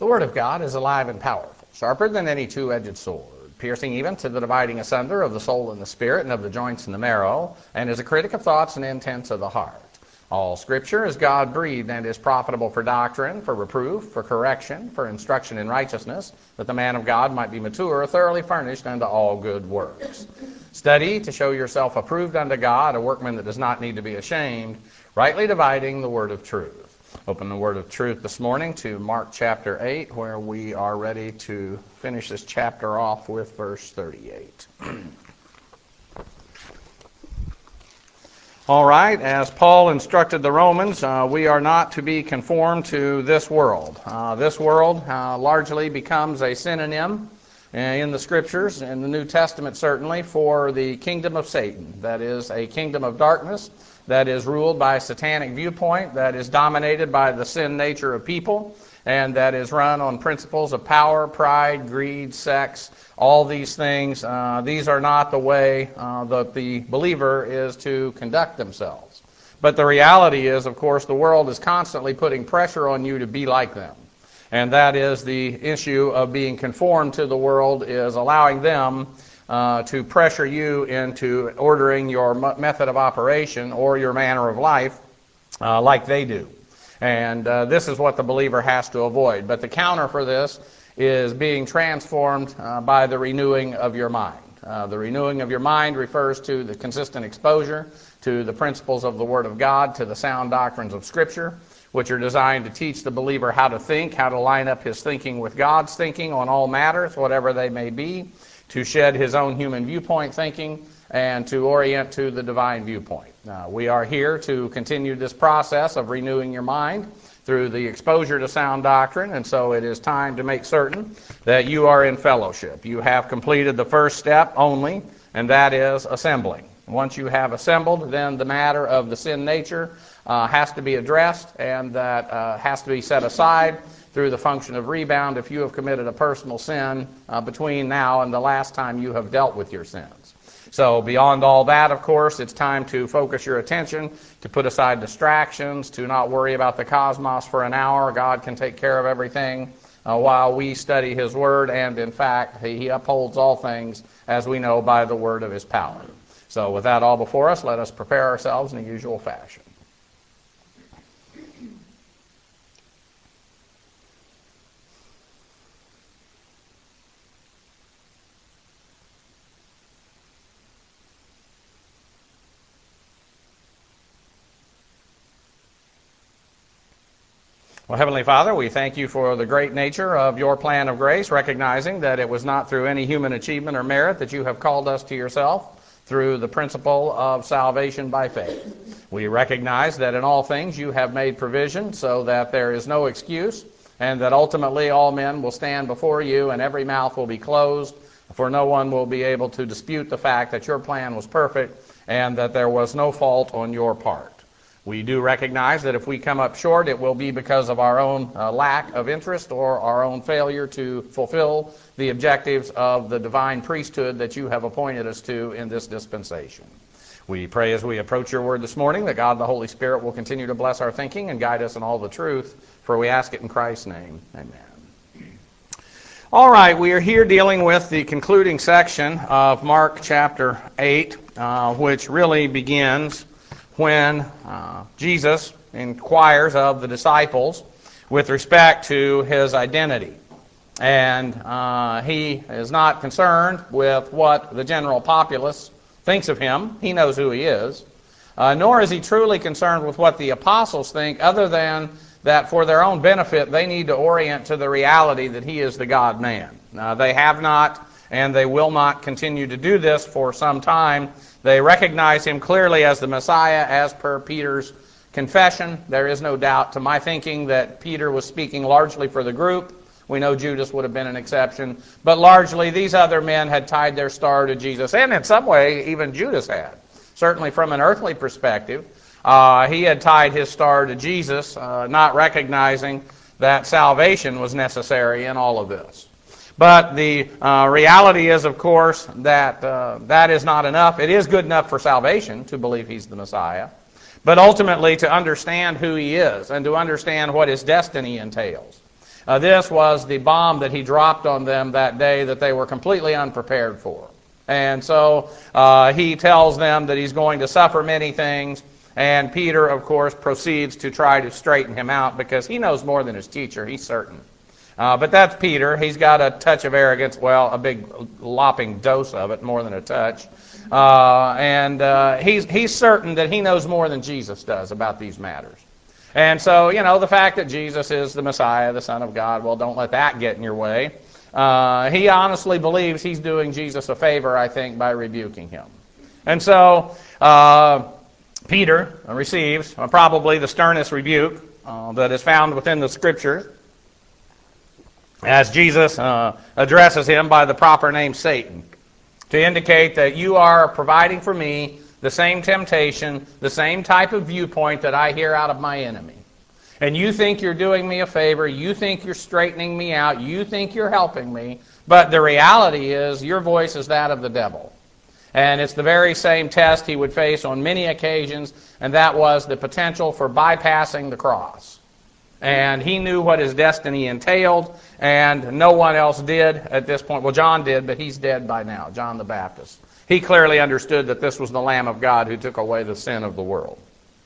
The Word of God is alive and powerful, sharper than any two-edged sword, piercing even to the dividing asunder of the soul and the spirit and of the joints and the marrow, and is a critic of thoughts and intents of the heart. All Scripture is God-breathed and is profitable for doctrine, for reproof, for correction, for instruction in righteousness, that the man of God might be mature, thoroughly furnished unto all good works. Study to show yourself approved unto God, a workman that does not need to be ashamed, rightly dividing the word of truth. Open the word of truth this morning to Mark chapter 8, where we are ready to finish this chapter off with verse 38. All right, as Paul instructed the Romans, we are not to be conformed to this world. This world largely becomes a synonym in the Scriptures, in the New Testament certainly, for the kingdom of Satan. That is a kingdom of darkness that is ruled by a satanic viewpoint, that is dominated by the sin nature of people, and that is run on principles of power, pride, greed, sex, all these things. These are not the way that the believer is to conduct themselves. But the reality is, of course, the world is constantly putting pressure on you to be like them. And that is the issue of being conformed to the world, is allowing them to pressure you into ordering your method of operation or your manner of life like they do. And this is what the believer has to avoid. But the counter for this is being transformed by the renewing of your mind. The renewing of your mind refers to the consistent exposure to the principles of the Word of God, to the sound doctrines of Scripture, which are designed to teach the believer how to think, how to line up his thinking with God's thinking on all matters, whatever they may be, to shed his own human viewpoint thinking, and to orient to the divine viewpoint. We are here to continue this process of renewing your mind through the exposure to sound doctrine, and so it is time to make certain that you are in fellowship. You have completed the first step only, and that is assembling. Once you have assembled, then the matter of the sin nature has to be addressed, and that has to be set aside through the function of rebound if you have committed a personal sin between now and the last time you have dealt with your sins. So beyond all that, of course, it's time to focus your attention, to put aside distractions, to not worry about the cosmos for an hour. God can take care of everything while we study His Word, and in fact, He upholds all things, as we know, by the word of His power. So with that all before us, let us prepare ourselves in the usual fashion. Well, Heavenly Father, we thank you for the great nature of your plan of grace, recognizing that it was not through any human achievement or merit that you have called us to yourself, through the principle of salvation by faith. We recognize that in all things you have made provision so that there is no excuse, and that ultimately all men will stand before you and every mouth will be closed, for no one will be able to dispute the fact that your plan was perfect and that there was no fault on your part. We do recognize that if we come up short, it will be because of our own lack of interest or our own failure to fulfill the objectives of the divine priesthood that you have appointed us to in this dispensation. We pray as we approach your word this morning that God the Holy Spirit will continue to bless our thinking and guide us in all the truth, for we ask it in Christ's name. Amen. All right, we are here dealing with the concluding section of Mark chapter 8, which really begins when Jesus inquires of the disciples with respect to his identity. And he is not concerned with what the general populace thinks of him. He knows who he is. Nor is he truly concerned with what the apostles think, other than that for their own benefit they need to orient to the reality that he is the God-man. They have not and they will not continue to do this for some time. They recognize him clearly as the Messiah, as per Peter's confession. There is no doubt to my thinking that Peter was speaking largely for the group. We know Judas would have been an exception. But largely, these other men had tied their star to Jesus, and in some way, even Judas had. Certainly from an earthly perspective, he had tied his star to Jesus, not recognizing that salvation was necessary in all of this. But the reality is, of course, that that is not enough. It is good enough for salvation to believe he's the Messiah, but ultimately to understand who he is and to understand what his destiny entails. This was the bomb that he dropped on them that day that they were completely unprepared for. And so he tells them that he's going to suffer many things, and Peter, of course, proceeds to try to straighten him out because he knows more than his teacher, he's certain. But that's Peter. He's got a touch of arrogance, well, a big lopping dose of it, more than a touch. And he's certain that he knows more than Jesus does about these matters. And so, the fact that Jesus is the Messiah, the Son of God, well, don't let that get in your way. He honestly believes he's doing Jesus a favor, I think, by rebuking him. And so Peter receives probably the sternest rebuke that is found within the Scriptures as Jesus addresses him by the proper name Satan, to indicate that you are providing for me the same temptation, the same type of viewpoint that I hear out of my enemy. And you think you're doing me a favor, you think you're straightening me out, you think you're helping me, but the reality is your voice is that of the devil. And it's the very same test he would face on many occasions, and that was the potential for bypassing the cross. And he knew what his destiny entailed, and no one else did at this point. Well, John did, but he's dead by now, John the Baptist. He clearly understood that this was the Lamb of God who took away the sin of the world.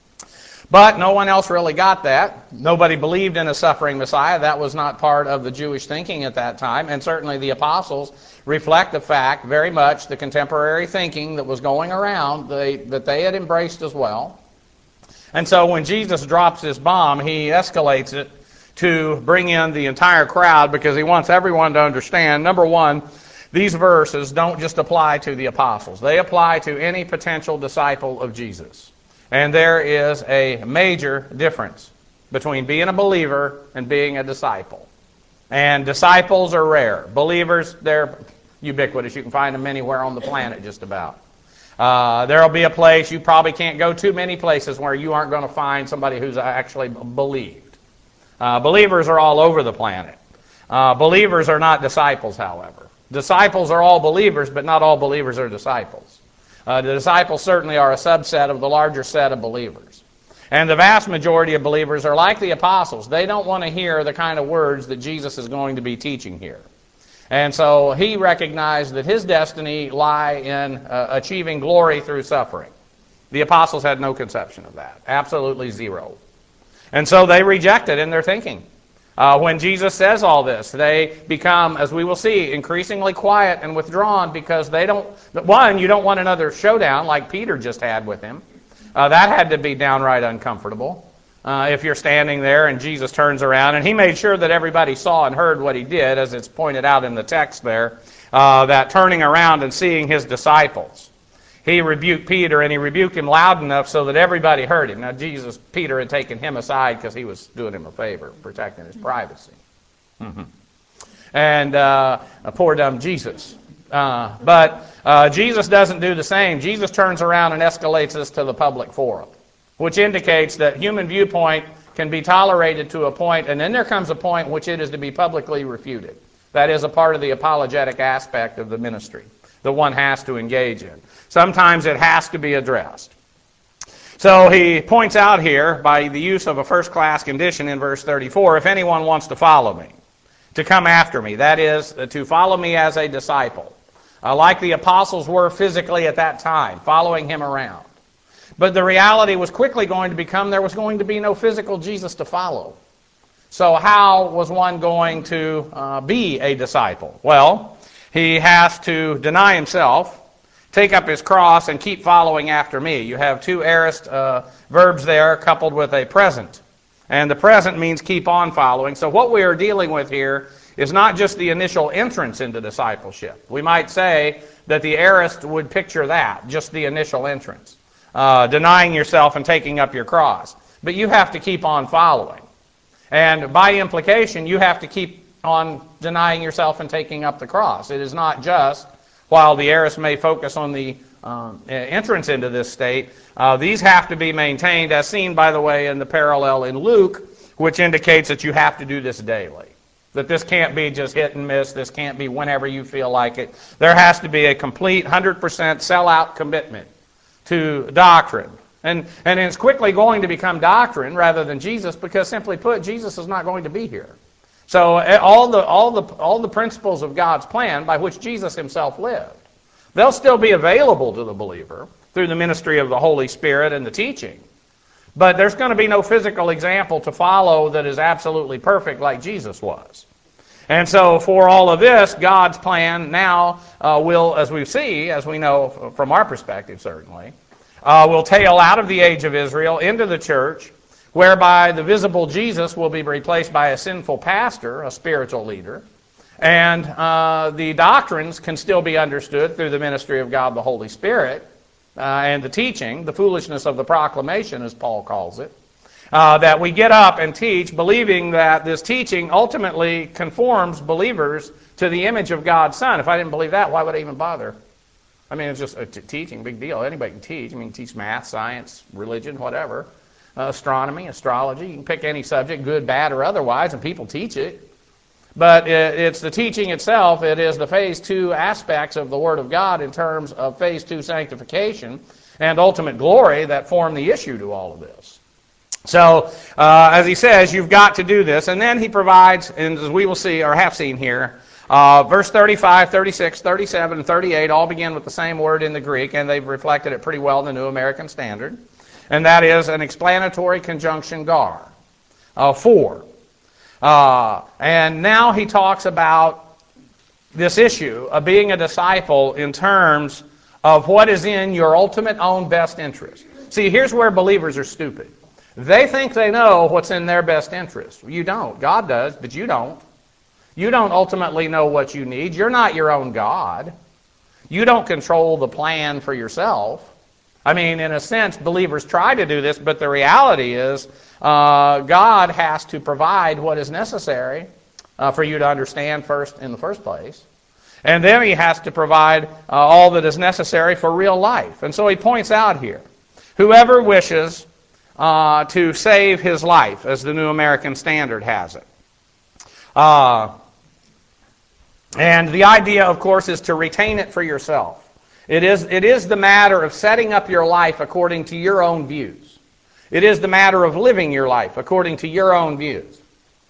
But no one else really got that. Nobody believed in a suffering Messiah. That was not part of the Jewish thinking at that time. And certainly the apostles reflect the fact, very much, the contemporary thinking that was going around, that they had embraced as well. And so when Jesus drops this bomb, he escalates it to bring in the entire crowd because he wants everyone to understand, number one, these verses don't just apply to the apostles. They apply to any potential disciple of Jesus. And there is a major difference between being a believer and being a disciple. And disciples are rare. Believers, they're ubiquitous. You can find them anywhere on the planet just about. There will be a place, you probably can't go too many places where you aren't going to find somebody who's actually believed. Believers are all over the planet. Believers are not disciples, however. Disciples are all believers, but not all believers are disciples. The disciples certainly are a subset of the larger set of believers. And the vast majority of believers are like the apostles. They don't want to hear the kind of words that Jesus is going to be teaching here. And so he recognized that his destiny lie in achieving glory through suffering. The apostles had no conception of that. Absolutely zero. And so they reject it in their thinking. When Jesus says all this, they become, as we will see, increasingly quiet and withdrawn because they don't, one, you don't want another showdown like Peter just had with him. That had to be downright uncomfortable. If you're standing there and Jesus turns around, and he made sure that everybody saw and heard what he did, as it's pointed out in the text there, that turning around and seeing his disciples. He rebuked Peter, and he rebuked him loud enough so that everybody heard him. Now, Peter had taken him aside because he was doing him a favor, protecting his privacy. And poor dumb Jesus. But Jesus doesn't do the same. Jesus turns around and escalates this to the public forum, which indicates that human viewpoint can be tolerated to a point, and then there comes a point in which it is to be publicly refuted. That is a part of the apologetic aspect of the ministry that one has to engage in. Sometimes it has to be addressed. So he points out here, by the use of a first-class condition in verse 34, if anyone wants to follow me, to come after me, that is, to follow me as a disciple, like the apostles were physically at that time, following him around. But the reality was quickly going to become there was going to be no physical Jesus to follow. So how was one going to be a disciple? Well, he has to deny himself, take up his cross, and keep following after me. You have two aorist verbs there coupled with a present. And the present means keep on following. So what we are dealing with here is not just the initial entrance into discipleship. We might say that the aorist would picture that, just the initial entrance. Denying yourself and taking up your cross. But you have to keep on following. And by implication, you have to keep on denying yourself and taking up the cross. It is not just, while the aorist may focus on the entrance into this state, these have to be maintained, as seen, by the way, in the parallel in Luke, which indicates that you have to do this daily. That this can't be just hit and miss. This can't be whenever you feel like it. There has to be a complete 100% sell-out commitment to doctrine. And it's quickly going to become doctrine rather than Jesus because, simply put, Jesus is not going to be here. So all the principles of God's plan by which Jesus himself lived, they'll still be available to the believer through the ministry of the Holy Spirit and the teaching. But there's going to be no physical example to follow that is absolutely perfect like Jesus was. And so for all of this, God's plan now will, as we know from our perspective certainly, will tail out of the age of Israel into the church, whereby the visible Jesus will be replaced by a sinful pastor, a spiritual leader, and the doctrines can still be understood through the ministry of God the Holy Spirit and the teaching, the foolishness of the proclamation, as Paul calls it, that we get up and teach, believing that this teaching ultimately conforms believers to the image of God's Son. If I didn't believe that, why would I even bother? I mean, it's just a teaching, big deal. Anybody can teach. I mean, teach math, science, religion, whatever. Astronomy, astrology. You can pick any subject, good, bad, or otherwise, and people teach it. But it's the teaching itself. It is the phase 2 aspects of the Word of God in terms of phase 2 sanctification and ultimate glory that form the issue to all of this. So, as he says, you've got to do this. And then he provides, and as we will see, or have seen here, verse 35, 36, 37, and 38 all begin with the same word in the Greek, and they've reflected it pretty well in the New American Standard. And that is an explanatory conjunction gar, for. And now he talks about this issue of being a disciple in terms of what is in your ultimate own best interest. See, here's where believers are stupid. They think they know what's in their best interest. You don't. God does, but you don't. You don't ultimately know what you need. You're not your own God. You don't control the plan for yourself. I mean, in a sense, believers try to do this, but the reality is God has to provide what is necessary for you to understand first in the first place. And then he has to provide all that is necessary for real life. And so he points out here, whoever wishes to save his life, as the New American Standard has it. And the idea, of course, is to retain it for yourself. It is the matter of setting up your life according to your own views. It is the matter of living your life according to your own views.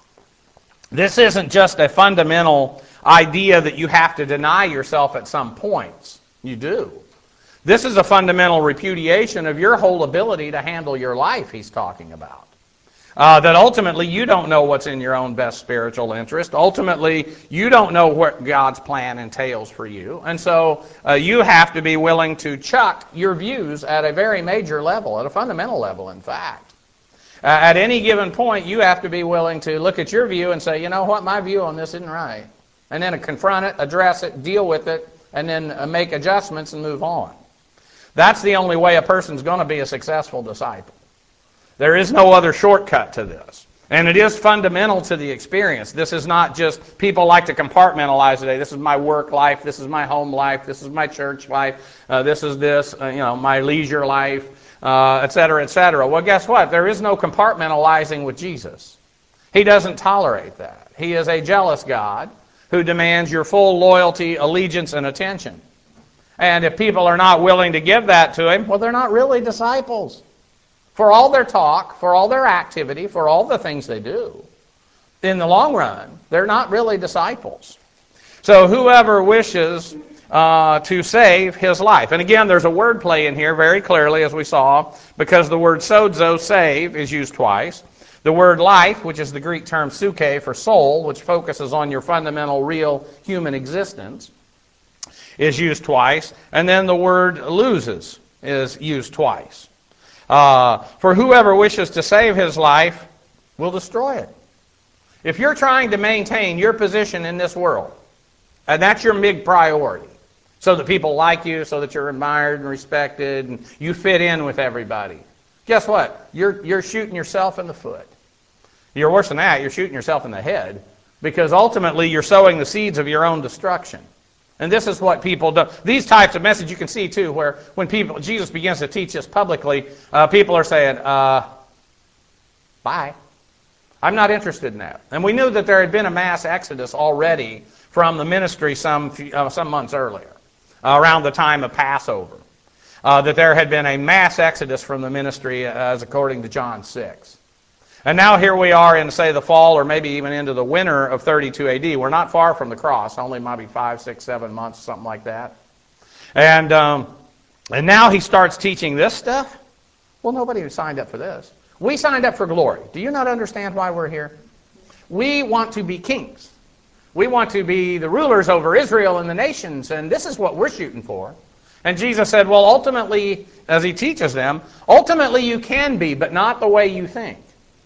This isn't just a fundamental idea that you have to deny yourself at some points. You do. This is a fundamental repudiation of your whole ability to handle your life he's talking about. That ultimately you don't know what's in your own best spiritual interest. Ultimately, you don't know what God's plan entails for you. And so you have to be willing to chuck your views at a very major level, at a fundamental level, in fact. At any given point, you have to be willing to look at your view and say, you know what, my view on this isn't right. And then confront it, address it, deal with it, and then make adjustments and move on. That's the only way a person's going to be a successful disciple. There is no other shortcut to this. And it is fundamental to the experience. This is not just, people like to compartmentalize today. This is my work life, this is my home life, this is my church life, this is my leisure life, etc., etc. Well, guess what? There is no compartmentalizing with Jesus. He doesn't tolerate that. He is a jealous God who demands your full loyalty, allegiance, and attention. And if people are not willing to give that to him, well, they're not really disciples. For all their talk, for all their activity, for all the things they do, in the long run, they're not really disciples. So whoever wishes to save his life. And again, there's a word play in here very clearly, as we saw, because the word sozo, save, is used twice. The word life, which is the Greek term psyche for soul, which focuses on your fundamental, real human existence, is used twice. And then the word loses is used twice. For whoever wishes to save his life will destroy it. If you're trying to maintain your position in this world, and that's your big priority, so that people like you, so that you're admired and respected, and you fit in with everybody, guess what? You're shooting yourself in the foot. You're worse than that, you're shooting yourself in the head, because ultimately you're sowing the seeds of your own destruction. And this is what people do. These types of messages you can see too, where when Jesus begins to teach this publicly, people are saying, bye. I'm not interested in that. And we knew that there had been a mass exodus already from the ministry some months earlier, around the time of Passover. That there had been a mass exodus from the ministry as according to John 6. And now here we are in, say, the fall or maybe even into the winter of 32 AD. We're not far from the cross, only maybe 5, 6, 7 months, something like that. And now he starts teaching this stuff. Well, nobody signed up for this. We signed up for glory. Do you not understand why we're here? We want to be kings. We want to be the rulers over Israel and the nations, and this is what we're shooting for. And Jesus said, well, ultimately, as he teaches them, ultimately you can be, but not the way you think.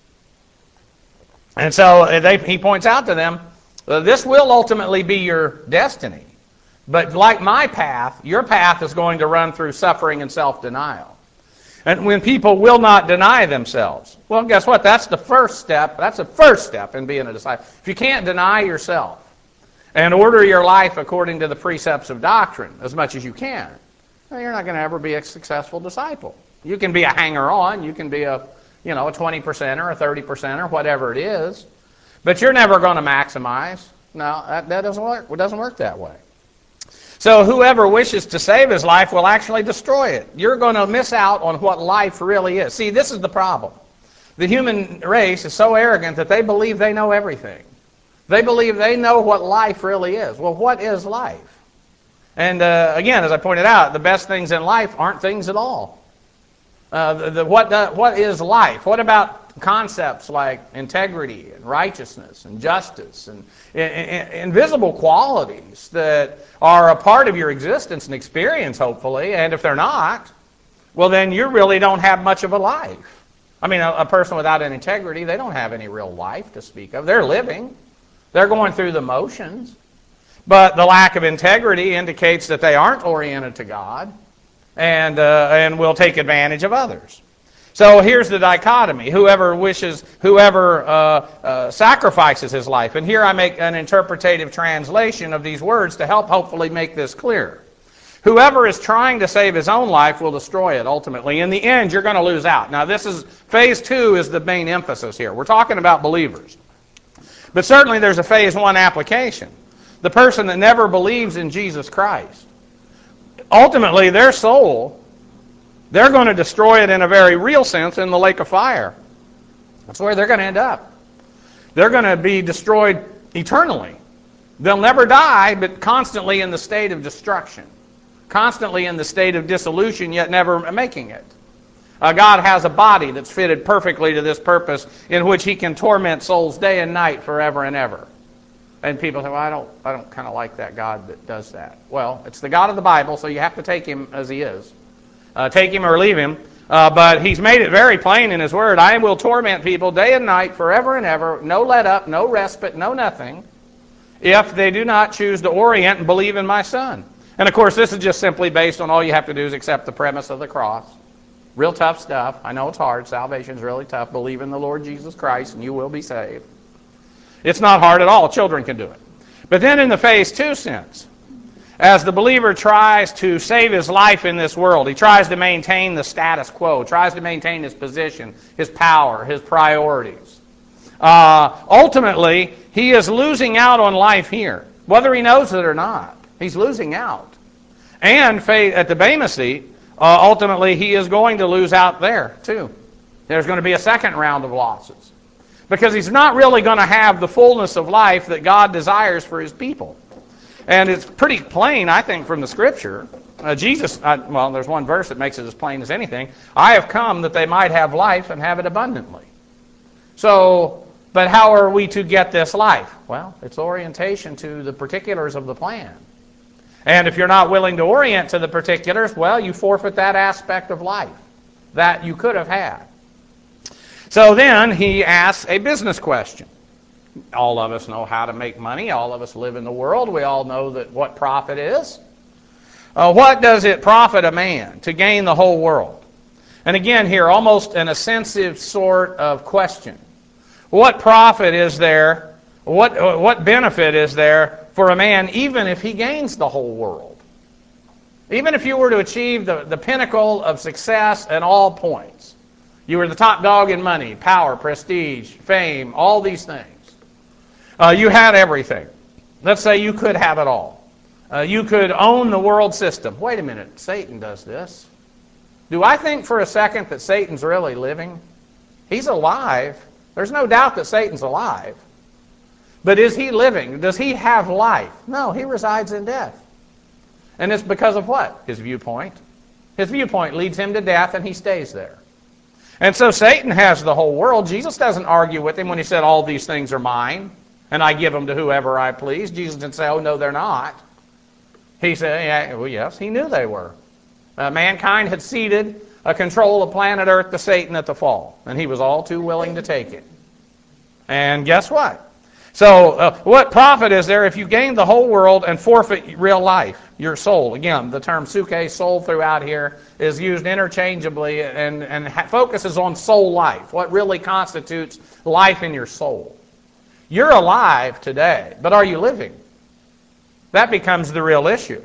And so he points out to them, this will ultimately be your destiny. But like my path, your path is going to run through suffering and self-denial. And when people will not deny themselves, well, guess what? That's the first step. That's the first step in being a disciple. If you can't deny yourself and order your life according to the precepts of doctrine as much as you can, well, you're not going to ever be a successful disciple. You can be a hanger-on. You can be a 20%er, a 30%er, whatever it is. But you're never going to maximize. No, that doesn't work. It doesn't work that way. So whoever wishes to save his life will actually destroy it. You're going to miss out on what life really is. See, this is the problem. The human race is so arrogant that they believe they know everything. They believe they know what life really is. Well, what is life? And again, as I pointed out, the best things in life aren't things at all. What is life? What about concepts like integrity and righteousness and justice and invisible qualities that are a part of your existence and experience, hopefully? And if they're not, well, then you really don't have much of a life. I mean, a person without an integrity, they don't have any real life to speak of. They're living. They're going through the motions. But the lack of integrity indicates that they aren't oriented to God and will take advantage of others. So here's the dichotomy. Whoever sacrifices his life. And here I make an interpretative translation of these words to help hopefully make this clear. Whoever is trying to save his own life will destroy it ultimately. In the end, you're going to lose out. Now, phase 2 is the main emphasis here. We're talking about believers. But certainly there's a phase 1 application. The person that never believes in Jesus Christ. Ultimately, their soul, they're going to destroy it in a very real sense in the lake of fire. That's where they're going to end up. They're going to be destroyed eternally. They'll never die, but constantly in the state of destruction. Constantly in the state of dissolution, yet never making it. God has a body that's fitted perfectly to this purpose in which he can torment souls day and night forever and ever. And people say, well, I don't kind of like that God that does that. Well, it's the God of the Bible, so you have to take him as he is. Take him or leave him. But he's made it very plain in his word. I will torment people day and night forever and ever. No let up, no respite, no nothing. If they do not choose to orient and believe in my Son. And of course, this is just simply based on all you have to do is accept the premise of the cross. Real tough stuff. I know it's hard. Salvation's really tough. Believe in the Lord Jesus Christ and you will be saved. It's not hard at all. Children can do it. But then in the phase 2 sense, as the believer tries to save his life in this world, he tries to maintain the status quo, tries to maintain his position, his power, his priorities. Ultimately, he is losing out on life here, whether he knows it or not. He's losing out. And at the Bema seat, ultimately, he is going to lose out there, too. There's going to be a second round of losses. Because he's not really going to have the fullness of life that God desires for his people. And it's pretty plain, I think, from the Scripture. There's one verse that makes it as plain as anything. I have come that they might have life and have it abundantly. So, but how are we to get this life? Well, it's orientation to the particulars of the plan. And if you're not willing to orient to the particulars, well, you forfeit that aspect of life that you could have had. So then he asks a business question. All of us know how to make money. All of us live in the world. We all know what profit is. What does it profit a man to gain the whole world? And again here, almost an offensive sort of question. What profit is there? What benefit is there for a man even if he gains the whole world? Even if you were to achieve the pinnacle of success at all points. You were the top dog in money, power, prestige, fame, all these things. You had everything. Let's say you could have it all. You could own the world system. Wait a minute, Satan does this. Do I think for a second that Satan's really living? He's alive, There's no doubt that Satan's alive. But is he living? Does he have life? No, he resides in death. And it's because of what? His viewpoint. His viewpoint leads him to death, and he stays there. And so Satan has the whole world. Jesus doesn't argue with him when he said, all these things are mine, and I give them to whoever I please. Jesus didn't say, oh, no, they're not. He said, yeah, well, yes, he knew they were. Mankind had ceded a control of planet Earth to Satan at the fall, and he was all too willing to take it. And guess what? So what profit is there if you gain the whole world and forfeit real life, your soul? Again, the term psuche, soul, throughout here is used interchangeably and focuses on soul life, what really constitutes life in your soul. You're alive today, but are you living? That becomes the real issue.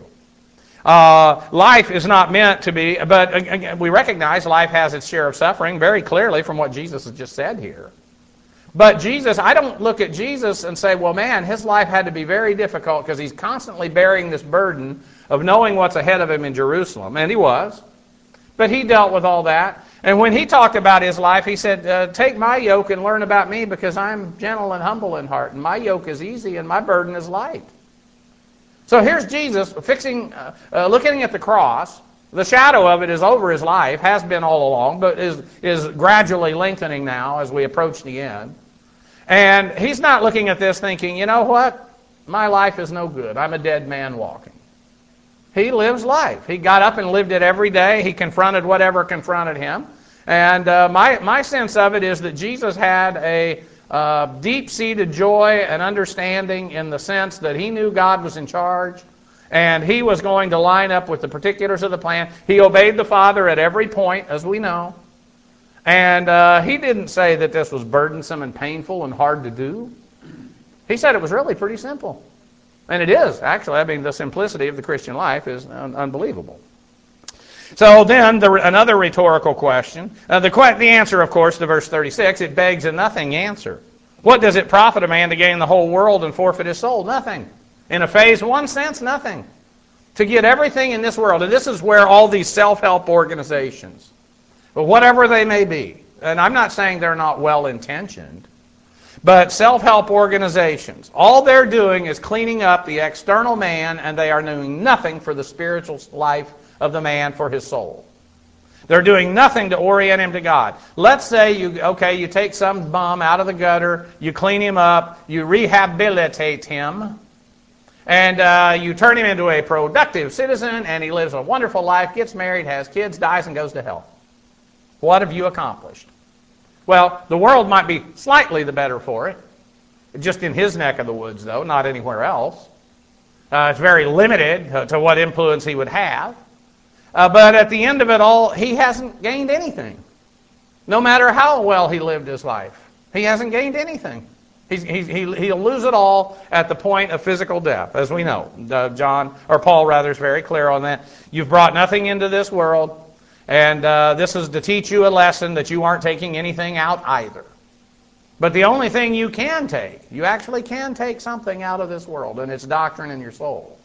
Life is not meant to be, but again, we recognize life has its share of suffering very clearly from what Jesus has just said here. But Jesus, I don't look at Jesus and say, well, man, his life had to be very difficult because he's constantly bearing this burden of knowing what's ahead of him in Jerusalem. And he was. But he dealt with all that. And when he talked about his life, he said, take my yoke and learn about me because I'm gentle and humble in heart. And my yoke is easy and my burden is light. So here's Jesus looking at the cross. The shadow of it is over his life, has been all along, but is gradually lengthening now as we approach the end. And he's not looking at this thinking, you know what? My life is no good. I'm a dead man walking. He lives life. He got up and lived it every day. He confronted whatever confronted him. And my sense of it is that Jesus had a deep-seated joy and understanding in the sense that he knew God was in charge. And he was going to line up with the particulars of the plan. He obeyed the Father at every point, as we know. And he didn't say that this was burdensome and painful and hard to do. He said it was really pretty simple. And it is, actually. I mean, the simplicity of the Christian life is unbelievable. So then, another rhetorical question. The answer, of course, to verse 36, it begs a nothing answer. What does it profit a man to gain the whole world and forfeit his soul? Nothing. In a phase one sense, nothing. To get everything in this world, and this is where all these self-help organizations, but whatever they may be, and I'm not saying they're not well-intentioned, but self-help organizations, all they're doing is cleaning up the external man, and they are doing nothing for the spiritual life of the man, for his soul. They're doing nothing to orient him to God. Let's say you take some bum out of the gutter, you clean him up, you rehabilitate him, and you turn him into a productive citizen, and he lives a wonderful life, gets married, has kids, dies, and goes to hell. What have you accomplished? Well, the world might be slightly the better for it. Just in his neck of the woods, though, not anywhere else. It's very limited to what influence he would have. But at the end of it all, he hasn't gained anything. No matter how well he lived his life, he hasn't gained anything. He'll lose it all at the point of physical death, as we know. Paul is very clear on that. You've brought nothing into this world, and this is to teach you a lesson that you aren't taking anything out either. But the only thing you actually can take something out of this world, and it's doctrine in your soul.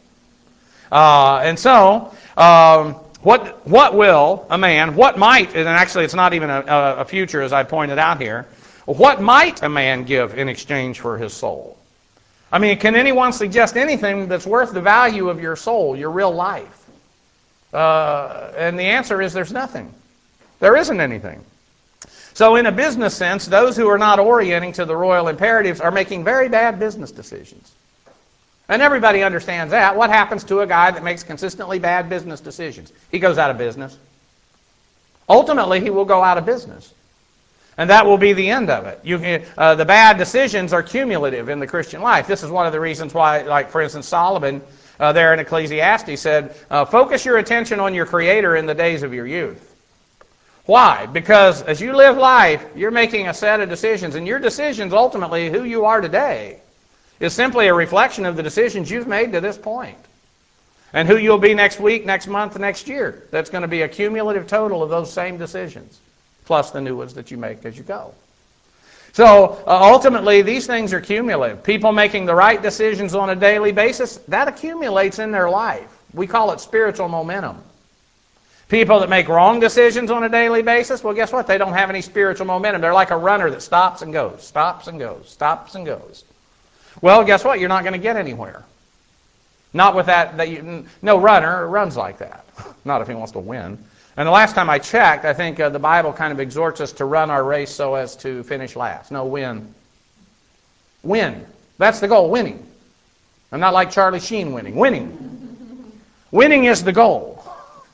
What will a man, what might, and actually it's not even a future as I pointed out here, what might a man give in exchange for his soul? I mean, can anyone suggest anything that's worth the value of your soul, your real life? And the answer is there's nothing. There isn't anything. So in a business sense, those who are not orienting to the royal imperatives are making very bad business decisions. And everybody understands that. What happens to a guy that makes consistently bad business decisions? He goes out of business. Ultimately, he will go out of business. And that will be the end of it. The bad decisions are cumulative in the Christian life. This is one of the reasons why, like, for instance, Solomon there in Ecclesiastes said, focus your attention on your Creator in the days of your youth. Why? Because as you live life, you're making a set of decisions, and your decisions, ultimately, who you are today, is simply a reflection of the decisions you've made to this point. And who you'll be next week, next month, next year. That's going to be a cumulative total of those same decisions, plus the new ones that you make as you go. So ultimately, these things are cumulative. People making the right decisions on a daily basis, that accumulates in their life. We call it spiritual momentum. People that make wrong decisions on a daily basis, well, guess what? They don't have any spiritual momentum. They're like a runner that stops and goes, stops and goes, stops and goes. Well, guess what? You're not going to get anywhere. Not with no runner runs like that. Not if he wants to win. And the last time I checked, I think the Bible kind of exhorts us to run our race so as to finish last. No, win. Win. That's the goal, winning. I'm not like Charlie Sheen winning. Winning. Winning is the goal.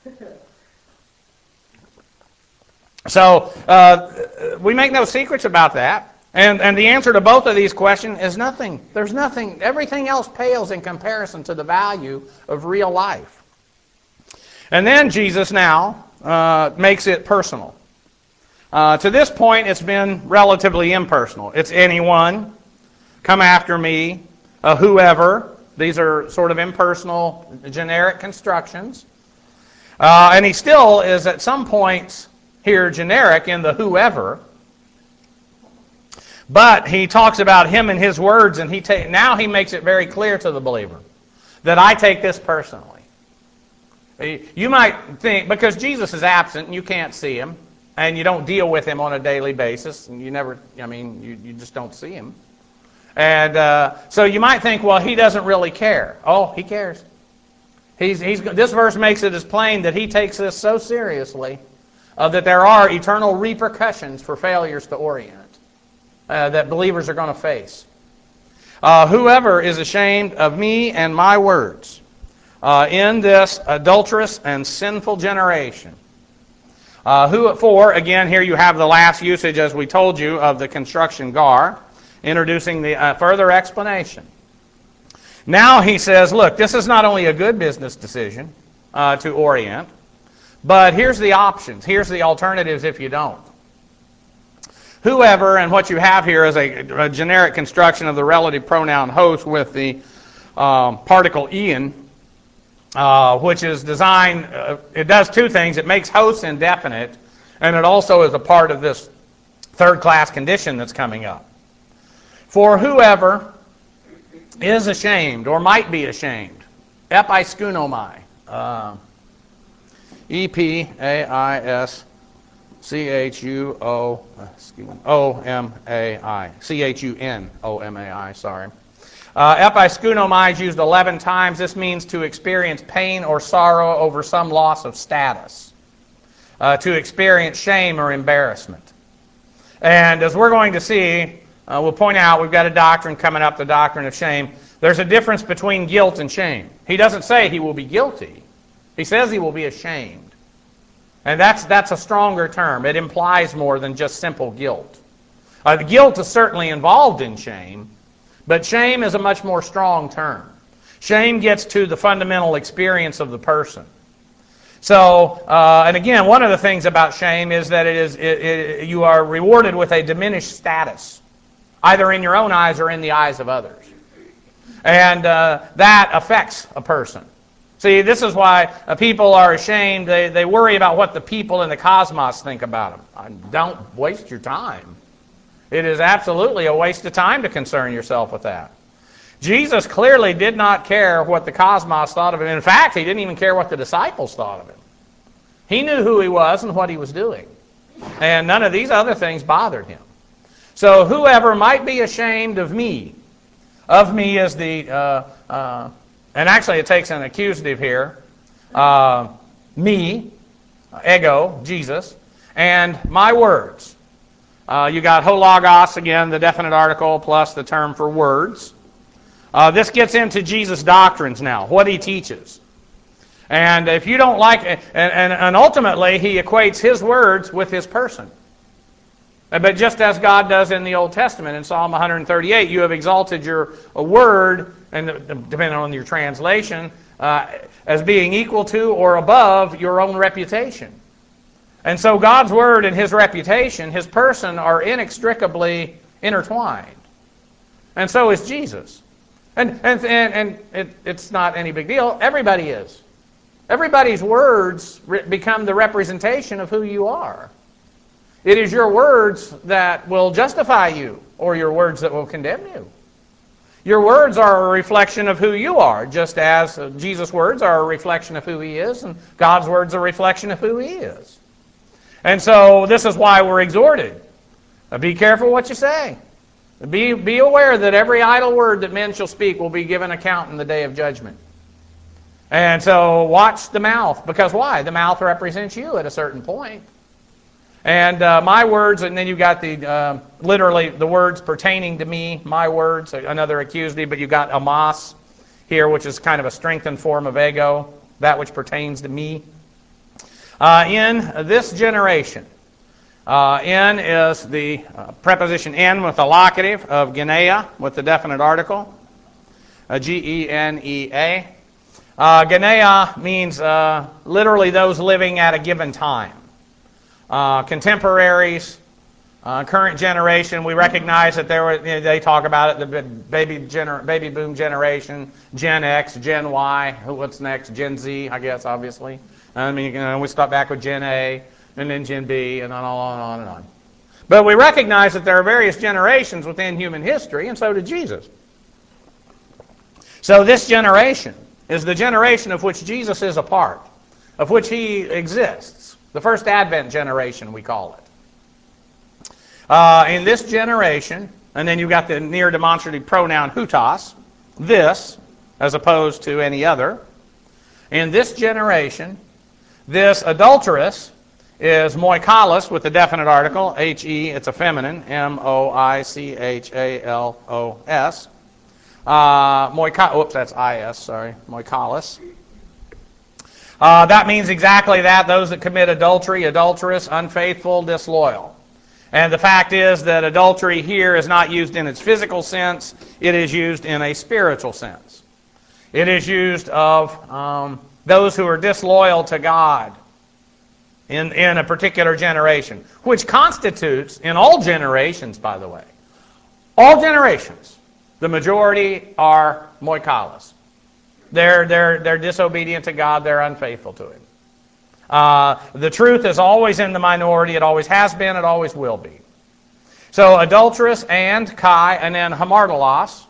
So we make no secrets about that. And the answer to both of these questions is nothing. There's nothing. Everything else pales in comparison to the value of real life. And then Jesus now makes it personal. To this point, it's been relatively impersonal. It's anyone, come after me, whoever. These are sort of impersonal, generic constructions. And he still is at some points here generic in the whoever. But he talks about him and his words, and now he makes it very clear to the believer that I take this personally. You might think, because Jesus is absent and you can't see him, and you don't deal with him on a daily basis, and you just don't see him. And so you might think, well, he doesn't really care. Oh, he cares. This verse makes it as plain that he takes this so seriously that there are eternal repercussions for failures to orient. That believers are going to face. Whoever is ashamed of me and my words in this adulterous and sinful generation. Again, here you have the last usage, as we told you, of the construction gar, introducing the further explanation. Now he says, look, this is not only a good business decision to orient, but here's the options. Here's the alternatives if you don't. Whoever, and what you have here is a generic construction of the relative pronoun host with the particle Ian, which is designed, it does two things. It makes hosts indefinite, and it also is a part of this third-class condition that's coming up. For whoever is ashamed, or might be ashamed, episkunomai, E-P-A-I-S-C-H-U-O-M-A-I. C-H-U-N-O-M-A-I, sorry. Episkunomai is used 11 times. This means to experience pain or sorrow over some loss of status. To experience shame or embarrassment. And as we're going to see, we'll point out, we've got a doctrine coming up, the doctrine of shame. There's a difference between guilt and shame. He doesn't say he will be guilty. He says he will be ashamed. And that's a stronger term. It implies more than just simple guilt. The guilt is certainly involved in shame, but shame is a much more strong term. Shame gets to the fundamental experience of the person. So, and again, one of the things about shame is that you are rewarded with a diminished status, either in your own eyes or in the eyes of others. And that affects a person. See, this is why people are ashamed. They worry about what the people in the cosmos think about them. Don't waste your time. It is absolutely a waste of time to concern yourself with that. Jesus clearly did not care what the cosmos thought of him. In fact, he didn't even care what the disciples thought of him. He knew who he was and what he was doing. And none of these other things bothered him. So whoever might be ashamed of me is the... and actually it takes an accusative here. Me, ego, Jesus, and my words. You got hologos, again, the definite article, plus the term for words. This gets into Jesus' doctrines now, what he teaches. And if you don't like it, and ultimately he equates his words with his person. But just as God does in the Old Testament, in Psalm 138, you have exalted your word, and depending on your translation, as being equal to or above your own reputation. And so God's word and his reputation, his person, are inextricably intertwined. And so is Jesus. And it's not any big deal. Everybody is. Everybody's words become the representation of who you are. It is your words that will justify you, or your words that will condemn you. Your words are a reflection of who you are, just as Jesus' words are a reflection of who He is, and God's words are a reflection of who He is. And so this is why we're exhorted. Be careful what you say. Be aware that every idle word that men shall speak will be given account in the day of judgment. And so watch the mouth, because why? The mouth represents you at a certain point. And my words, and then you got the literally the words pertaining to me, my words, another accused thee, but you got amos here, which is kind of a strengthened form of ego, that which pertains to me. In this generation, in is the preposition in with the locative of genea with the definite article, Genea. Genea means literally those living at a given time. Contemporaries, current generation, we recognize that they talk about it, the baby boom generation, Gen X, Gen Y, what's next? Gen Z, I guess, obviously. I mean, we start back with Gen A, and then Gen B, and on and on and on. But we recognize that there are various generations within human history, and so did Jesus. So this generation is the generation of which Jesus is a part, of which He exists. The first Advent generation, we call it. In this generation, and then you've got the near demonstrative pronoun hutos, this, as opposed to any other. In this generation, this adulteress is moichalos with the definite article, H-E, it's a feminine, M-O-I-C-H-A-L-O-S. That's I-S, sorry, moichalos. That means exactly that, those that commit adultery, adulterous, unfaithful, disloyal. And the fact is that adultery here is not used in its physical sense, it is used in a spiritual sense. It is used of those who are disloyal to God in a particular generation, which constitutes, in all generations, by the way, all generations, the majority are moichalos. They're disobedient to God. They're unfaithful to Him. The truth is always in the minority. It always has been. It always will be. So adulterous and kai, and then hamartolos.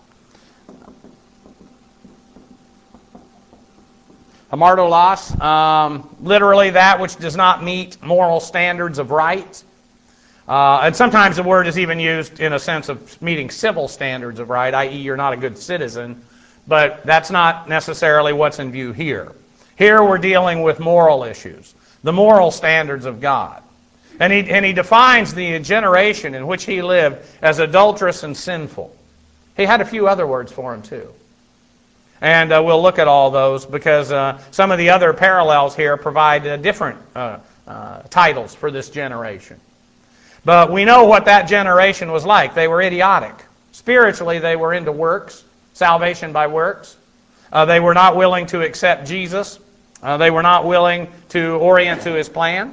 Hamartolos, literally that which does not meet moral standards of right. And sometimes the word is even used in a sense of meeting civil standards of right, i.e. you're not a good citizen. But that's not necessarily what's in view here. Here we're dealing with moral issues, the moral standards of God. And he defines the generation in which he lived as adulterous and sinful. He had a few other words for them too. And we'll look at all those because some of the other parallels here provide different titles for this generation. But we know what that generation was like. They were idiotic. Spiritually, they were into works, salvation by works. They were not willing to accept Jesus. They were not willing to orient to His plan.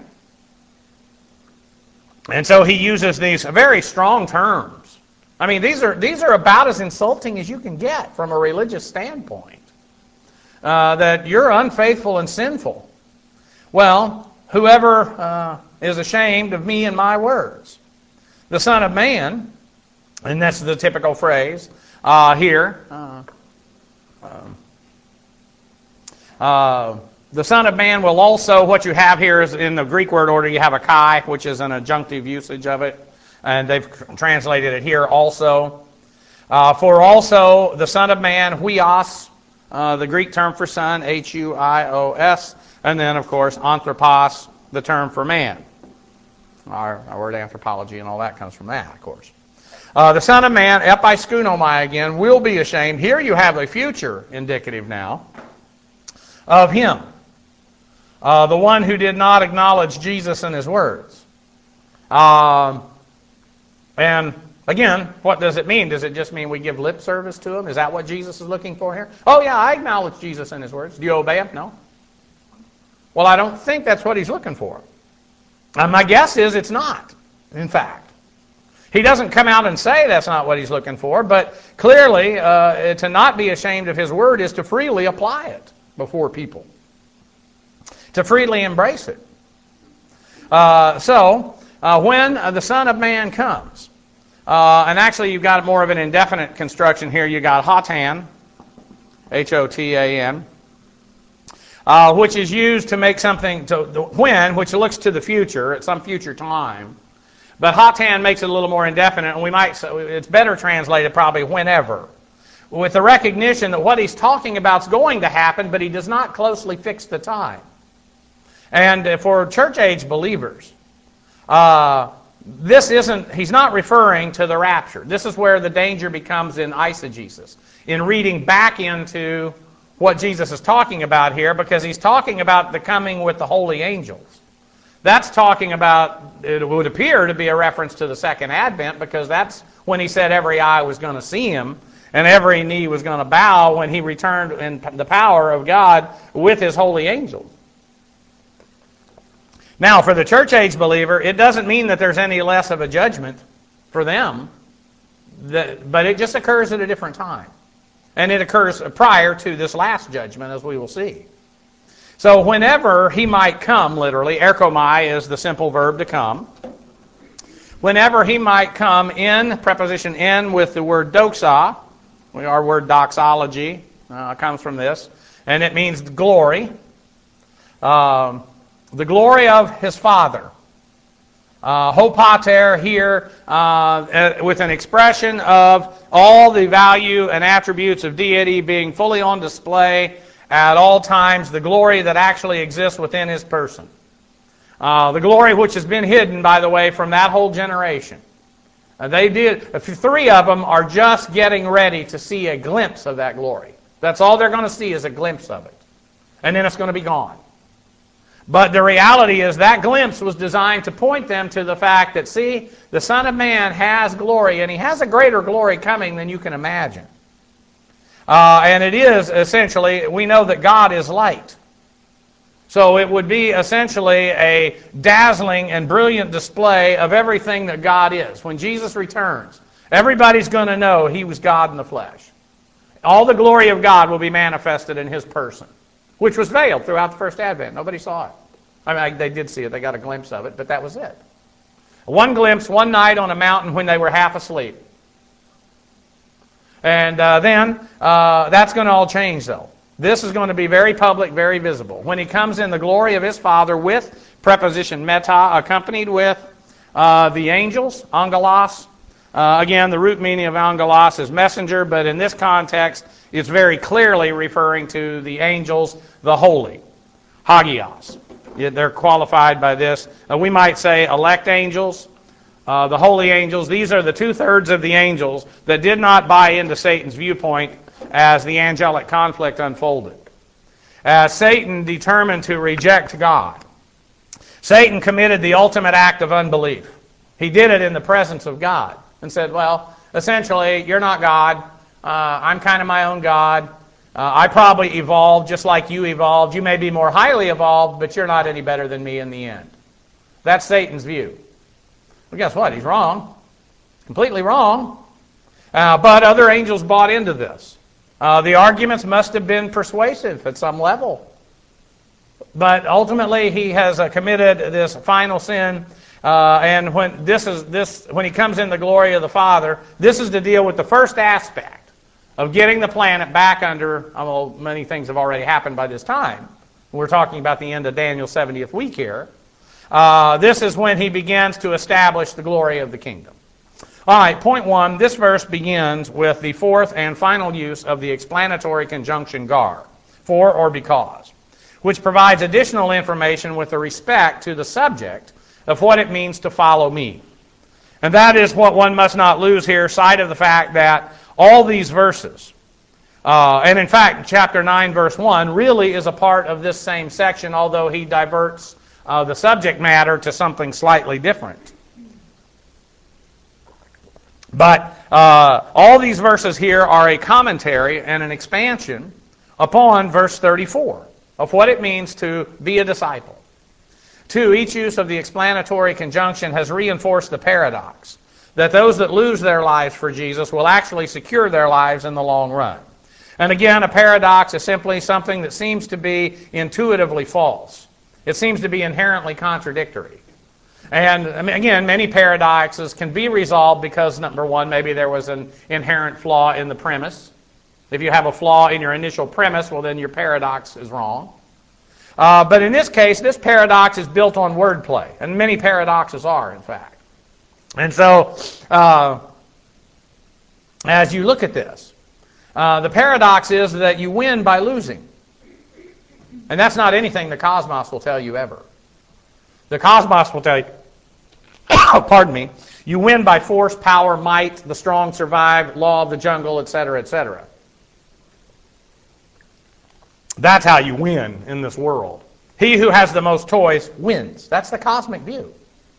And so he uses these very strong terms. I mean, these are about as insulting as you can get from a religious standpoint. That you're unfaithful and sinful. Well, whoever is ashamed of me and my words. The Son of Man, and that's the typical phrase here. The Son of Man will also, what you have here is in the Greek word order, you have a kai, which is an adjunctive usage of it. And they've translated it here also. For also the Son of Man, huios, the Greek term for son, H-U-I-O-S. And then, of course, anthropos, the term for man. Our word anthropology and all that comes from that, of course. The Son of Man, episkunomai again, will be ashamed. Here you have a future indicative now of Him. The one who did not acknowledge Jesus and His words. And again, what does it mean? Does it just mean we give lip service to Him? Is that what Jesus is looking for here? Oh yeah, I acknowledge Jesus and His words. Do you obey Him? No. Well, I don't think that's what He's looking for. And my guess is it's not, in fact. He doesn't come out and say that's not what He's looking for, but clearly to not be ashamed of His word is to freely apply it before people. To freely embrace it. So when the Son of Man comes, And actually, you've got more of an indefinite construction here. You've got Hotan, Hotan, which is used to make something, when, which looks to the future, at some future time. But Hotan makes it a little more indefinite, and it's better translated probably whenever, with the recognition that what he's talking about is going to happen, but he does not closely fix the time. And for church age believers, he's not referring to the rapture. This is where the danger becomes in eisegesis, in reading back into what Jesus is talking about here, because he's talking about the coming with the holy angels. That's talking about, it would appear to be a reference to the second advent, because that's when he said every eye was going to see him and every knee was going to bow when he returned in the power of God with his holy angels. Now, for the church age believer, it doesn't mean that there's any less of a judgment for them, but it just occurs at a different time. And it occurs prior to this last judgment, as we will see. So whenever he might come, literally, erchomai is the simple verb to come. Whenever he might come in, preposition in with the word doxa, our word doxology comes from this, and it means glory. The glory of his Father. Hopater here with an expression of all the value and attributes of deity being fully on display at all times, the glory that actually exists within his person. The glory which has been hidden, by the way, from that whole generation. Three of them are just getting ready to see a glimpse of that glory. That's all they're going to see, is a glimpse of it. And then it's going to be gone. But the reality is that glimpse was designed to point them to the fact that, see, the Son of Man has glory, and he has a greater glory coming than you can imagine. And it is essentially, we know that God is light. So it would be essentially a dazzling and brilliant display of everything that God is. When Jesus returns, everybody's going to know he was God in the flesh. All the glory of God will be manifested in his person, which was veiled throughout the first advent. Nobody saw it. I mean, they did see it. They got a glimpse of it, but that was it. One glimpse, one night on a mountain when they were half asleep. And then that's going to all change, though. This is going to be very public, very visible. When he comes in the glory of his Father with preposition meta, accompanied with the angels, angelos. Again, the root meaning of angelos is messenger, but in this context, it's very clearly referring to the angels, the holy, hagios. They're qualified by this. We might say elect angels, the holy angels. These are the 2/3 of the angels that did not buy into Satan's viewpoint as the angelic conflict unfolded. As Satan determined to reject God, Satan committed the ultimate act of unbelief. He did it in the presence of God and said, well, essentially, you're not God. I'm kind of my own God. I probably evolved just like you evolved. You may be more highly evolved, but you're not any better than me in the end. That's Satan's view. Well, guess what? He's wrong. Completely wrong. But other angels bought into this. The arguments must have been persuasive at some level. But ultimately, he has committed this final sin. And when when he comes in the glory of the Father, this is to deal with the first aspect of getting the planet back under, many things have already happened by this time. We're talking about the end of Daniel's 70th week here. This is when he begins to establish the glory of the kingdom. All right, point one, this verse begins with the fourth and final use of the explanatory conjunction gar, for or because, which provides additional information with respect to the subject of what it means to follow me. And that is what one must not lose here, sight of the fact that all these verses, and in fact, chapter 9, verse 1, really is a part of this same section, although he diverts the subject matter to something slightly different. But all these verses here are a commentary and an expansion upon verse 34 of what it means to be a disciple. 2, each use of the explanatory conjunction has reinforced the paradox that those that lose their lives for Jesus will actually secure their lives in the long run. And again, a paradox is simply something that seems to be intuitively false. It seems to be inherently contradictory. And again, many paradoxes can be resolved because, number one, maybe there was an inherent flaw in the premise. If you have a flaw in your initial premise, well, then your paradox is wrong. But in this case, this paradox is built on wordplay, and many paradoxes are, in fact. And so, as you look at this, the paradox is that you win by losing. And that's not anything the cosmos will tell you ever. The cosmos will tell you, pardon me, you win by force, power, might, the strong survive, law of the jungle, etc., etc. That's how you win in this world. He who has the most toys wins. That's the cosmic view.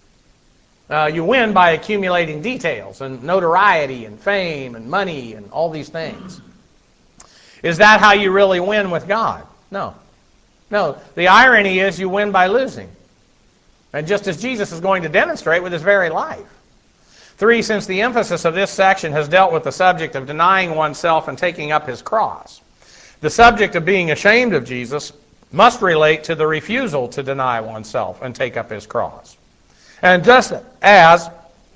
You win by accumulating details and notoriety and fame and money and all these things. Is that how you really win with God? No. No. The irony is you win by losing. And just as Jesus is going to demonstrate with his very life. 3, since the emphasis of this section has dealt with the subject of denying oneself and taking up his cross, the subject of being ashamed of Jesus must relate to the refusal to deny oneself and take up his cross. And just as,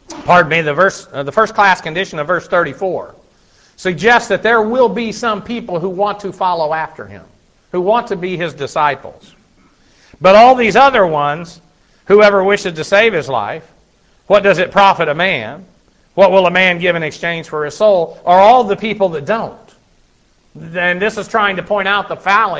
the first class condition of verse 34 suggests that there will be some people who want to follow after him, who want to be his disciples. But all these other ones, whoever wishes to save his life, what does it profit a man? What will a man give in exchange for his soul? Are all the people that don't. And this is trying to point out the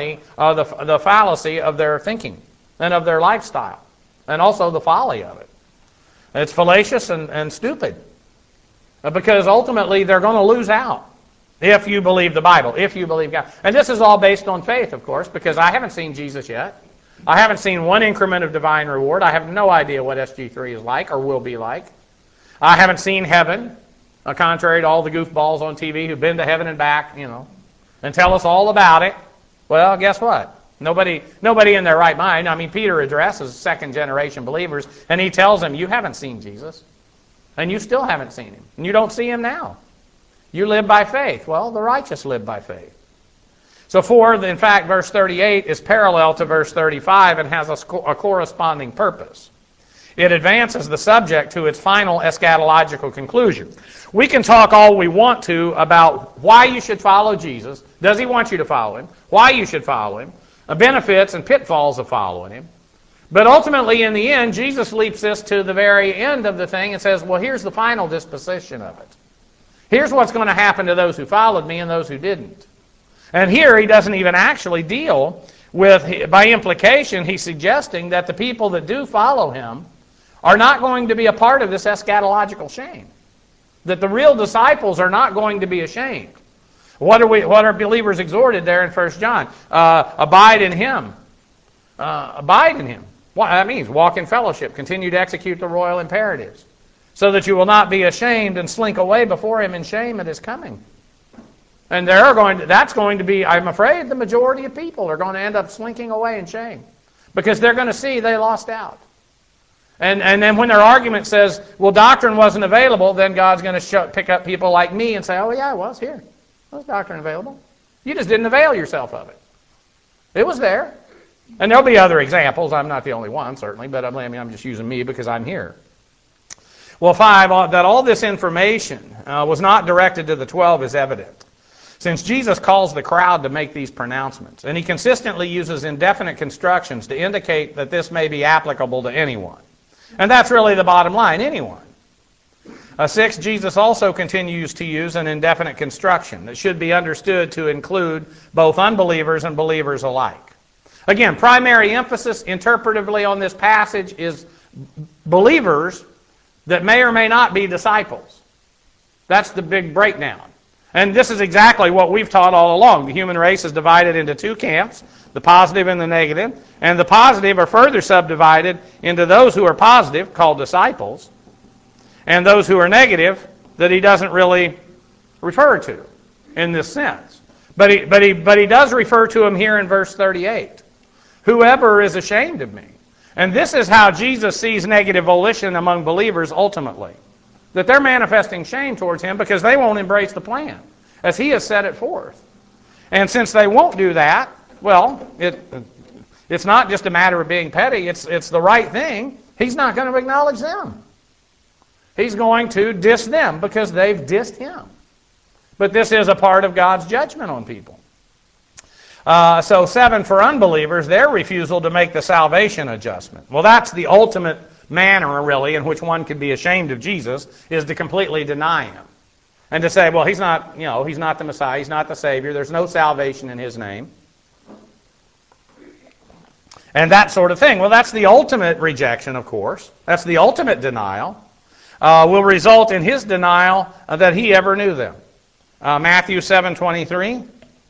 fallacy of their thinking and of their lifestyle, and also the folly of it. It's fallacious and stupid, because ultimately they're going to lose out if you believe the Bible, if you believe God. And this is all based on faith, of course, because I haven't seen Jesus yet. I haven't seen one increment of divine reward. I have no idea what SG3 is like or will be like. I haven't seen heaven, contrary to all the goofballs on TV who've been to heaven and back, and tell us all about it. Well, guess what? Nobody in their right mind. I mean, Peter addresses second-generation believers, and he tells them, you haven't seen Jesus, and you still haven't seen him, and you don't see him now. You live by faith. Well, the righteous live by faith. So 4, in fact, verse 38 is parallel to verse 35 and has a corresponding purpose. It advances the subject to its final eschatological conclusion. We can talk all we want to about why you should follow Jesus. Does he want you to follow him? Why you should follow him? The benefits and pitfalls of following him. But ultimately, in the end, Jesus leaps this to the very end of the thing and says, well, here's the final disposition of it. Here's what's going to happen to those who followed me and those who didn't. And here he doesn't even actually deal with, by implication, he's suggesting that the people that do follow him are not going to be a part of this eschatological shame. That the real disciples are not going to be ashamed. What are believers exhorted there in 1 John? Abide in him. Abide in him. What that means, walk in fellowship, continue to execute the royal imperatives, so that you will not be ashamed and slink away before him in shame at his coming. And that's going to be, I'm afraid, the majority of people are going to end up slinking away in shame, because they're going to see they lost out. And then when their argument says, well, doctrine wasn't available, then God's going to pick up people like me and say, oh, yeah, it was here. Was doctrine available? You just didn't avail yourself of it. It was there. And there'll be other examples. I'm not the only one, certainly, but I'm just using me because I'm here. Well, 5, that all this information was not directed to the 12 is evident, since Jesus calls the crowd to make these pronouncements, and he consistently uses indefinite constructions to indicate that this may be applicable to anyone. And that's really the bottom line, anyone. 6, Jesus also continues to use an indefinite construction that should be understood to include both unbelievers and believers alike. Again, primary emphasis interpretively on this passage is believers that may or may not be disciples. That's the big breakdown. And this is exactly what we've taught all along. The human race is divided into 2 camps, the positive and the negative. And the positive are further subdivided into those who are positive, called disciples, and those who are negative that he doesn't really refer to in this sense. But he does refer to them here in verse 38. Whoever is ashamed of me. And this is how Jesus sees negative volition among believers ultimately. That they're manifesting shame towards him because they won't embrace the plan as he has set it forth. And since they won't do that, well, it's not just a matter of being petty. It's the right thing. He's not going to acknowledge them. He's going to diss them because they've dissed him. But this is a part of God's judgment on people. So 7, for unbelievers, their refusal to make the salvation adjustment. Well, that's the ultimate manner, really, in which one could be ashamed of Jesus, is to completely deny him. And to say, well, he's not the Messiah, he's not the Savior, there's no salvation in his name. And that sort of thing. Well, that's the ultimate rejection, of course. That's the ultimate denial. Will result in his denial that he ever knew them. Matthew 7:23.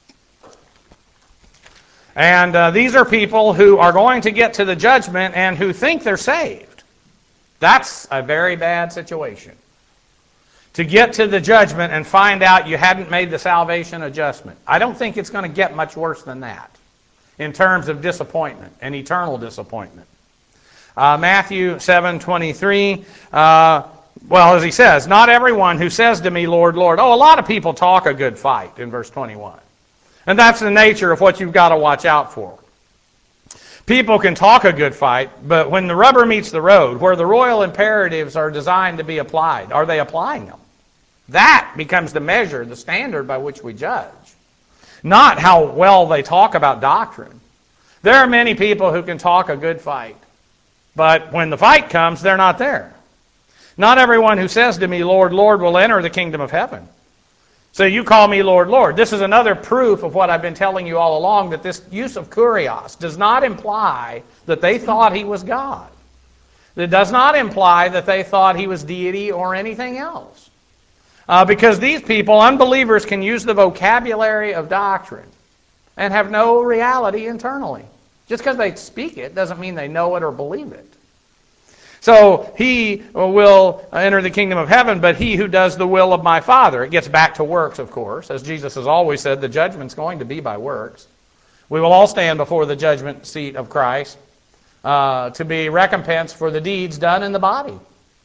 And these are people who are going to get to the judgment and who think they're saved. That's a very bad situation. To get to the judgment and find out you hadn't made the salvation adjustment. I don't think it's going to get much worse than that in terms of disappointment and eternal disappointment. Matthew 7:23, well, as he says, not everyone who says to me, Lord, Lord. Oh, a lot of people talk a good fight in verse 21. And that's the nature of what you've got to watch out for. People can talk a good fight, but when the rubber meets the road, where the royal imperatives are designed to be applied, are they applying them? That becomes the measure, the standard by which we judge. Not how well they talk about doctrine. There are many people who can talk a good fight, but when the fight comes, they're not there. Not everyone who says to me, Lord, Lord, will enter the kingdom of heaven. So you call me Lord, Lord. This is another proof of what I've been telling you all along, that this use of kurios does not imply that they thought he was God. It does not imply that they thought he was deity or anything else. Because these people, unbelievers, can use the vocabulary of doctrine and have no reality internally. Just because they speak it doesn't mean they know it or believe it. So he will enter the kingdom of heaven, but he who does the will of my Father. It gets back to works, of course. As Jesus has always said, the judgment's going to be by works. We will all stand before the judgment seat of Christ to be recompensed for the deeds done in the body.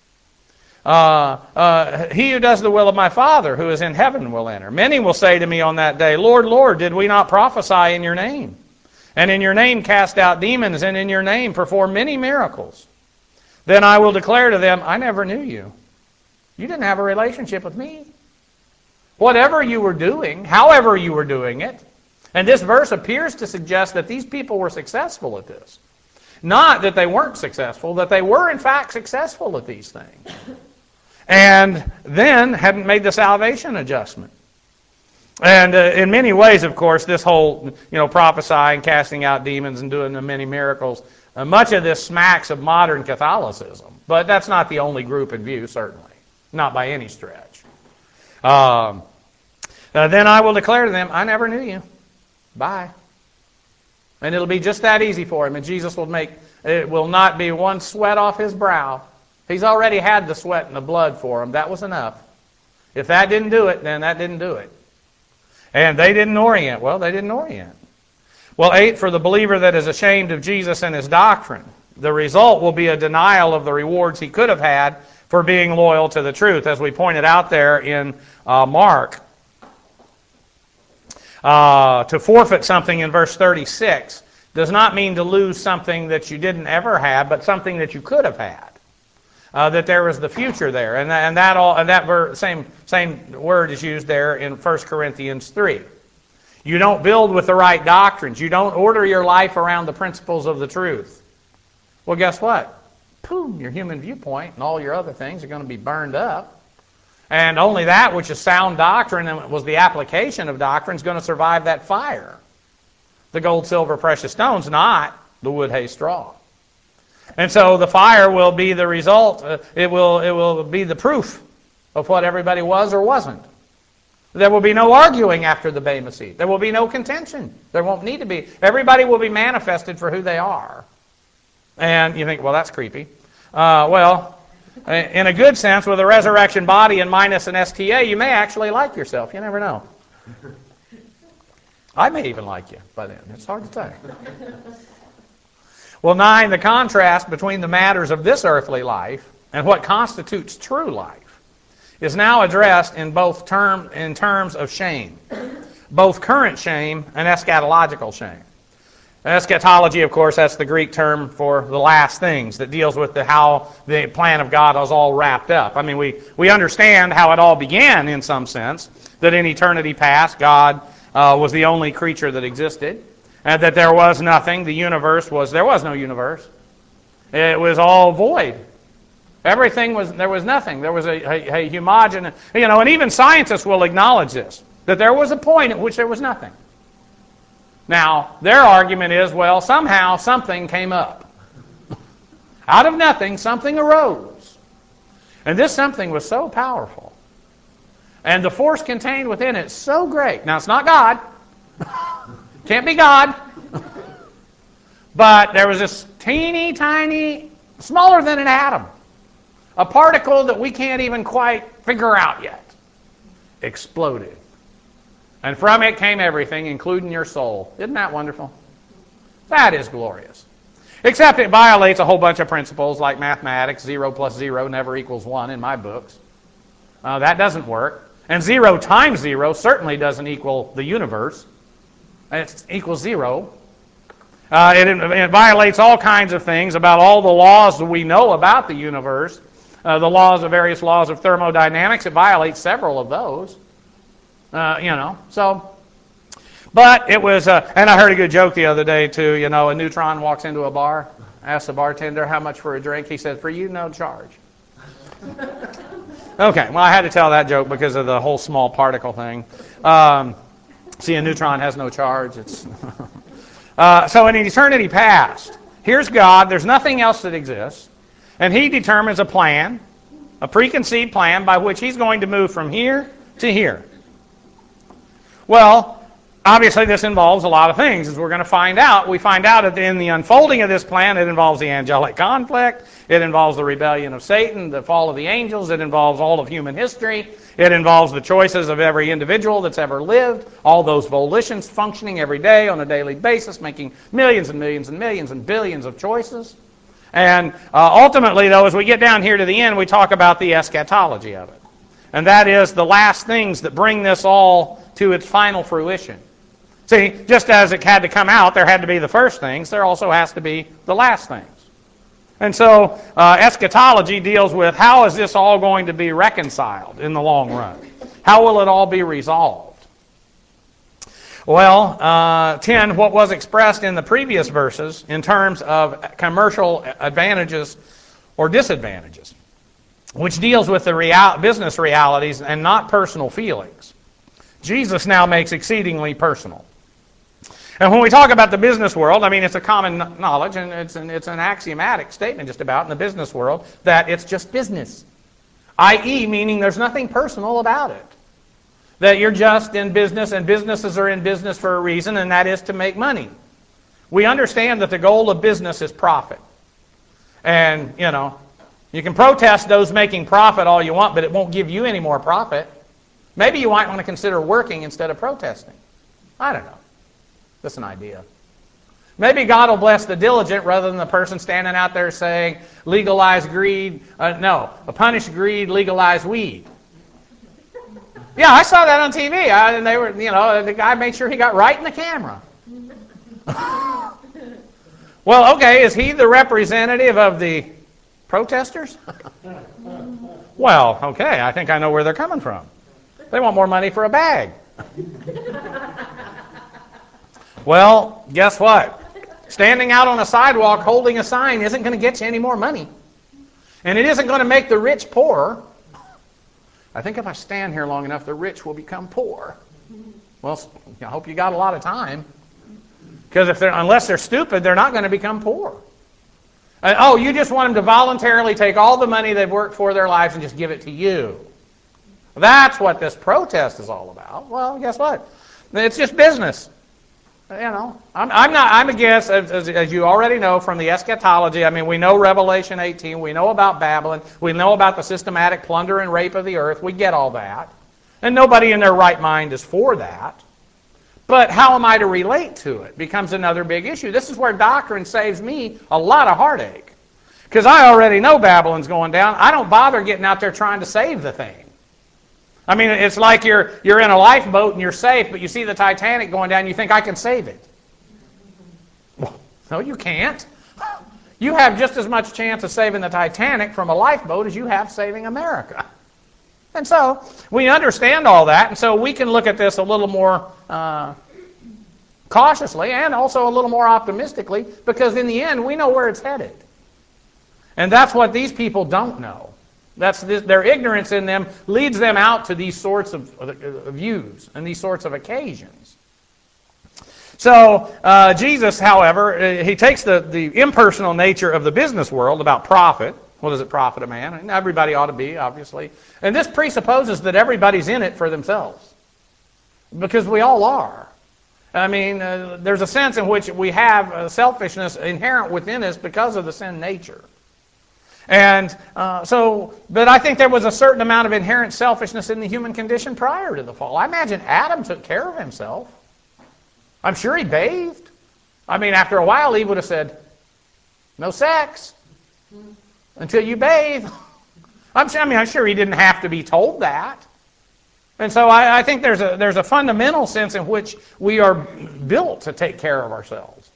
He who does the will of my Father who is in heaven will enter. Many will say to me on that day, Lord, Lord, did we not prophesy in your name? And in your name cast out demons, and in your name perform many miracles? Then I will declare to them, I never knew you. You didn't have a relationship with me. Whatever you were doing, however you were doing it, and this verse appears to suggest that these people were successful at this. Not that they weren't successful, that they were in fact successful at these things. And then hadn't made the salvation adjustment. And in many ways, of course, this whole, prophesying, casting out demons, and doing the many miracles, much of this smacks of modern Catholicism. But that's not the only group in view, certainly. Not by any stretch. Then I will declare to them, I never knew you. Bye. And it'll be just that easy for him. And Jesus it will not be one sweat off his brow. He's already had the sweat and the blood for him. That was enough. If that didn't do it, then that didn't do it. And they didn't orient. Well, they didn't orient. Well, 8, for the believer that is ashamed of Jesus and his doctrine. The result will be a denial of the rewards he could have had for being loyal to the truth, as we pointed out there in Mark. To forfeit something in verse 36 does not mean to lose something that you didn't ever have, but something that you could have had. That there was the future there, and that same word is used there in 1 Corinthians 3. You don't build with the right doctrines. You don't order your life around the principles of the truth. Well, guess what? Boom, your human viewpoint and all your other things are going to be burned up. And only that which is sound doctrine and was the application of doctrine is going to survive that fire. The gold, silver, precious stones, not the wood, hay, straw. And so the fire will be the result. It will be the proof of what everybody was or wasn't. There will be no arguing after the Bema Seat. There will be no contention. There won't need to be. Everybody will be manifested for who they are. And you think, well, that's creepy. Well, in a good sense, with a resurrection body and minus an STA, you may actually like yourself. You never know. I may even like you by then. It's hard to say. Well, 9, the contrast between the matters of this earthly life and what constitutes true life is now addressed in terms of shame, both current shame and eschatological shame. Eschatology, of course, that's the Greek term for the last things that deals with how the plan of God is all wrapped up. I mean, we understand how it all began in some sense, that in eternity past, God was the only creature that existed, and that there was nothing. There was no universe. It was all void. There was nothing. There was a homogeneous, and even scientists will acknowledge this, that there was a point at which there was nothing. Now, their argument is, well, somehow something came up. Out of nothing, something arose. And this something was so powerful. And the force contained within it so great. Now, it's not God. Can't be God. But there was this teeny tiny, smaller than an atom, a particle that we can't even quite figure out yet, exploded. And from it came everything, including your soul. Isn't that wonderful? That is glorious. Except it violates a whole bunch of principles like mathematics. 0 plus 0 never equals 1 in my books. That doesn't work. And 0 times 0 certainly doesn't equal the universe. It equals 0. It violates all kinds of things about all the laws that we know about the universe. The various laws of thermodynamics. It violates several of those. But it was, and I heard a good joke the other day too, a neutron walks into a bar, asks the bartender how much for a drink. He said, "For you, no charge." Okay, well, I had to tell that joke because of the whole small particle thing. See, a neutron has no charge. So in eternity past, here's God, there's nothing else that exists, and He determines a plan, a preconceived plan by which He's going to move from here to here. Well, obviously this involves a lot of things, as we're going to find out. We find out that in the unfolding of this plan, it involves the angelic conflict, it involves the rebellion of Satan, the fall of the angels, it involves all of human history, it involves the choices of every individual that's ever lived, all those volitions functioning every day on a daily basis, making millions and millions and millions and billions of choices. And ultimately, though, as we get down here to the end, we talk about the eschatology of it. And that is the last things that bring this all to its final fruition. See, just as it had to come out, there had to be the first things, there also has to be the last things. And so eschatology deals with how is this all going to be reconciled in the long run? How will it all be resolved? Well, 10, what was expressed in the previous verses in terms of commercial advantages or disadvantages, which deals with the business realities and not personal feelings. Jesus now makes exceedingly personal. And when we talk about the business world, I mean, it's a common knowledge, and it's an axiomatic statement just about in the business world, that it's just business. I.e., meaning there's nothing personal about it. That you're just in business, and businesses are in business for a reason, and that is to make money. We understand that the goal of business is profit. And, you can protest those making profit all you want, but it won't give you any more profit. Maybe you might want to consider working instead of protesting. I don't know. That's an idea. Maybe God will bless the diligent rather than the person standing out there saying, legalize greed. Punish greed, legalize weed. Yeah, I saw that on TV. And they were, the guy made sure he got right in the camera. Well, okay, is he the representative of the protesters? Well, okay, I think I know where they're coming from. They want more money for a bag. Well, guess what? Standing out on a sidewalk holding a sign isn't going to get you any more money. And it isn't going to make the rich poorer. I think if I stand here long enough, the rich will become poor. Well, I hope you got a lot of time. Because unless they're stupid, they're not going to become poor. You just want them to voluntarily take all the money they've worked for their lives and just give it to you. That's what this protest is all about. Well, guess what? It's just business. I'm a guess, as you already know from the eschatology. I mean, we know Revelation 18. We know about Babylon. We know about the systematic plunder and rape of the earth. We get all that. And nobody in their right mind is for that. But how am I to relate to it becomes another big issue. This is where doctrine saves me a lot of heartache. Because I already know Babylon's going down. I don't bother getting out there trying to save the thing. I mean, it's like you're in a lifeboat and you're safe, but you see the Titanic going down and you think, I can save it. No, you can't. You have just as much chance of saving the Titanic from a lifeboat as you have saving America. And so we understand all that, and so we can look at this a little more cautiously and also a little more optimistically, because in the end we know where it's headed. And that's what these people don't know. Their ignorance in them leads them out to these sorts of views and these sorts of occasions. So Jesus, however, he takes the impersonal nature of the business world about profit. What does it profit a man? And everybody ought to be, obviously. And this presupposes that everybody's in it for themselves, because we all are. I mean, there's a sense in which we have selfishness inherent within us because of the sin nature. And but I think there was a certain amount of inherent selfishness in the human condition prior to the fall. I imagine Adam took care of himself. I'm sure he bathed. I mean, after a while, he would have said, no sex until you bathe. I'm sure he didn't have to be told that. And so I think there's a fundamental sense in which we are built to take care of ourselves.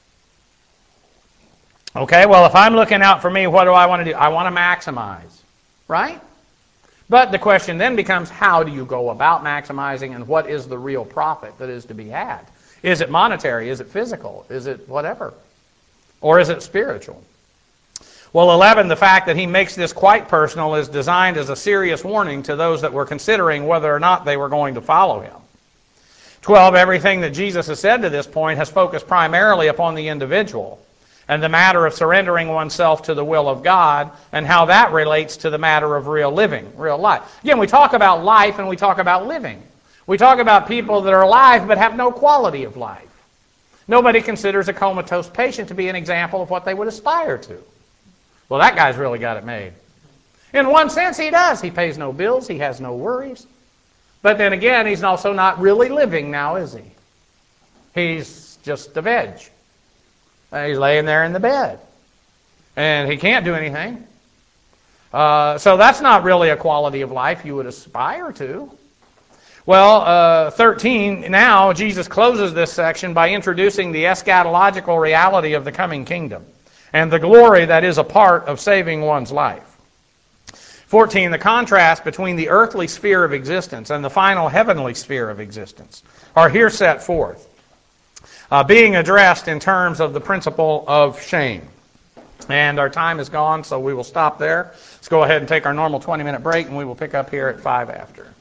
Okay, well, if I'm looking out for me, what do I want to do? I want to maximize, right? But the question then becomes, how do you go about maximizing, and what is the real profit that is to be had? Is it monetary? Is it physical? Is it whatever? Or is it spiritual? Well, 11, the fact that he makes this quite personal is designed as a serious warning to those that were considering whether or not they were going to follow him. 12, everything that Jesus has said to this point has focused primarily upon the individual and the matter of surrendering oneself to the will of God, and how that relates to the matter of real living, real life. Again, we talk about life and we talk about living. We talk about people that are alive but have no quality of life. Nobody considers a comatose patient to be an example of what they would aspire to. Well, that guy's really got it made. In one sense, he does. He pays no bills. He has no worries. But then again, he's also not really living now, is he? He's just a veg. He's laying there in the bed. And he can't do anything. So that's not really a quality of life you would aspire to. Well, 13, now Jesus closes this section by introducing the eschatological reality of the coming kingdom and the glory that is a part of saving one's life. 14, the contrast between the earthly sphere of existence and the final heavenly sphere of existence are here set forth, being addressed in terms of the principle of shame. And our time is gone, so we will stop there. Let's go ahead and take our normal 20-minute break, and we will pick up here at 5 after.